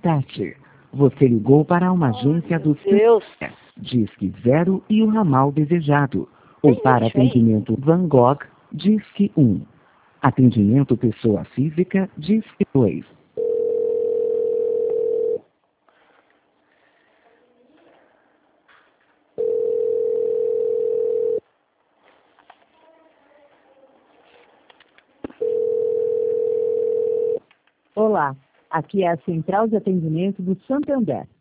repete. Você ligou para uma agência do Deus. Disque 0 e o ramal desejado. Ou para atendimento Van Gogh, Disque 1. Atendimento pessoa física, Disque 2. Olá, aqui é a Central de Atendimento do Santander.